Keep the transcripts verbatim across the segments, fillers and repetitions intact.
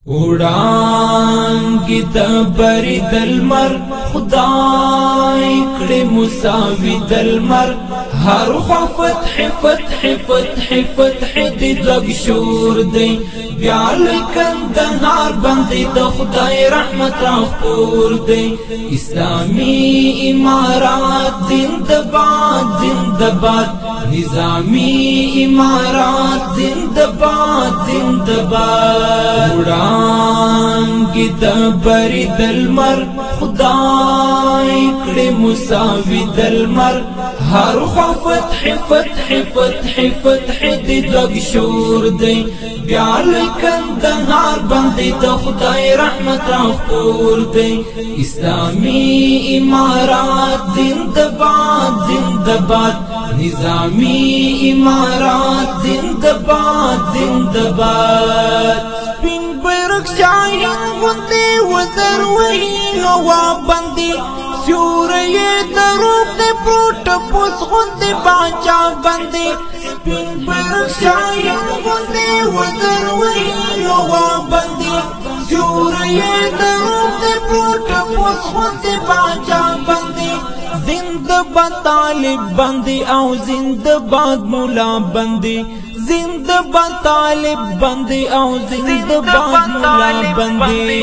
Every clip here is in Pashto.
وړانګې د بري د لمر خدای کړې مساوي د لمر هر خوا فتح فتح فتح فتح د لږ شور دی بیا له کندهار باندې د خدای رحمت راخپور دی اسلامي امارات زنده باد زنده باد نظامی امارات زنده باد زنده باد وړانګې د بري د لمر خدای کړې مساوي د لمر هر خوا فتح فتح فتح فتح د لږ شور دی بیا له کندهار باندې د خدای رحمت راخپور دی اسلامي امارات زنده باد زنده باد نظامی امارات زنده باد زنده باد سپین بیرغ شاهین غوندې وزر وهي هوا باندې سیوری دروغ دی پروت پوس غوندې باچا باندې سپین بیرغ شاهین غوندې وزر وهي هوا باندې سیوری دروغ دی پروت پوس غوندې باچا باندې زنده باد طالب باندې او زنده باد مولا باندې زنده باد طالب باندې او زنده باد مولا باندې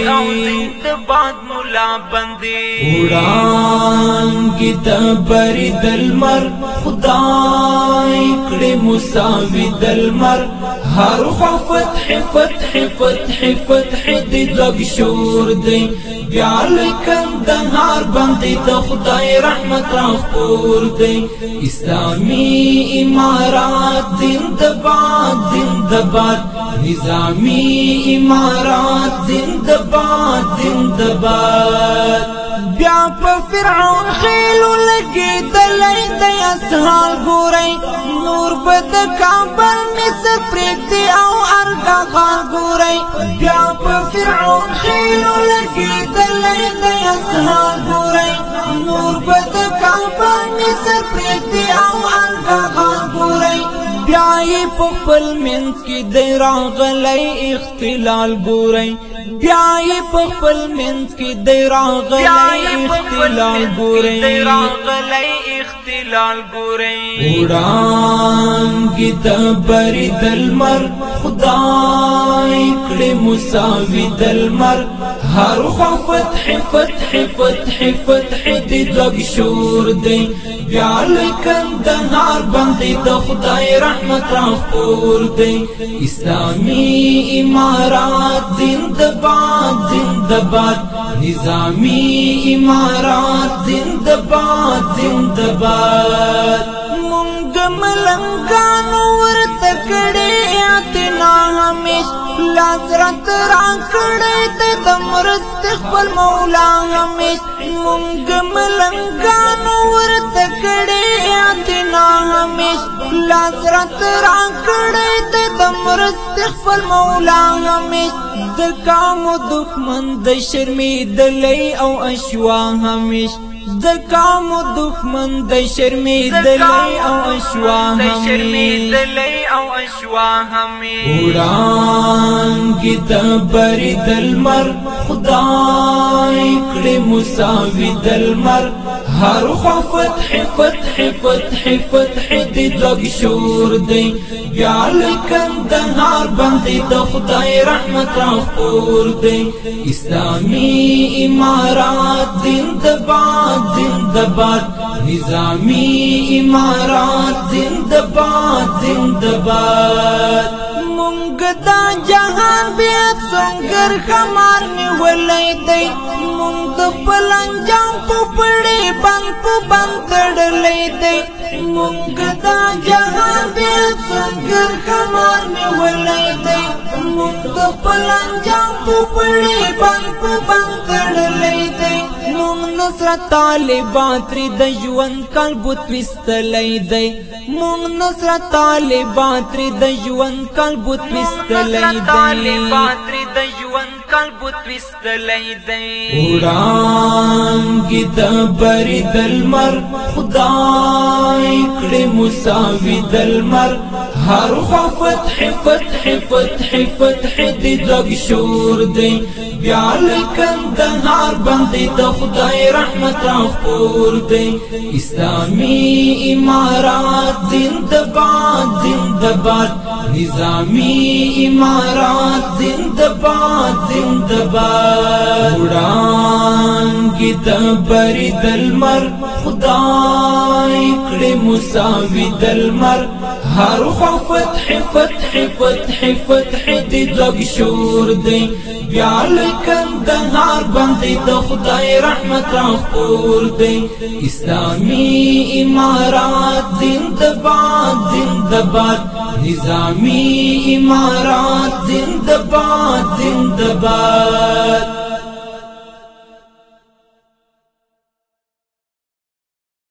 وړانګې د بري د لمر خدای کړې مساوي د لمر هر خوا فتح فتح فتح فتح د لږ شور دی بیا له کندهار باندې د خدای رحمت راخپور دی اسلامي امارات زنده باد زنده باد نظامی امارات زنده باد زنده باد بیا په فرعون خیلو لګېدلی دی اسهال ګورئ نور به د کابل مصر پرېږدي او ارغغان ګورئ بیا په فرعون خیلو لګېدلی دی اسهال ګورئ نور به د کابل مصر پرېږدي او ارغغان ګورئ بیا یې په خپل منځ کې دی راغلی اختلال ګورئ بیا یې په خپل منځ کې دی راغلی اختلال ګورئ وړانګې د بري د لمر خدای کړې مساوي د لمر هر خوا فتح فتح فتح فتح د لږ شور دی بیا له کندهار باندې د خدای رحمت راخپور دی اسلامي امارات زنده باد زنده باد نظامی امارات زنده باد زنده باد مونږ ملنګانو ورته کړې اعتنا همیش لاس رات را کړې ته د مرستې خپل مولا همیش مونږ ملنګانو ورته کړې اعتنا همیش لاس رات را کړې ته د مرستې خپل مولا همیش د کامو دښمن د شرمېدلی او اشوا همیش د کامو دښمن د شرمېدلی او اشوا همیش وړانګې د بري د لمر خدای کړې مساوي د لمر هر خوا فتح فتح فتح فتح د لږ شور دی بیا له کندهار باندې د خدای رحمت راخپور دی اسلامي امارات زنده باد زنده باد نظامی امارات زنده باد زنده باد مونږ دا جهان بیا څنګر خمار نیولی دی مونږ د خپل انجام په پړې بند په بند تړلی دی مونږ دا جهان بیا څنګر خمار نیولی دی مونږ د خپل انجام په پړې بند په بند تړلی دی مونږ نصرت طالبان ترې د ژوند کال بوت ویستلی دی مونږ نصرت طالبان ترې د ژوند کال بوت ویستلی دی وړانګې د بري د لمر خدای کړې مساوي د لمر هر خوا فتح فتح فتح فتح دی دگ شور دی بیا لکندهار باندې د خدای رحمت راخپور دی اسلامی امارات زنده باد زنده باد نظامی امارات زنده باد زنده باد وړاندې د بری دلمر خدای کړي مساوي دلمر هر خوا فتح فتح فتح فتح دی دگ شور دی بیا لکندهار باندې د خدای رحمت راخپور دی اسلامی امارات زنده باد زنده باد نظامی امارات زنده باد زنده باد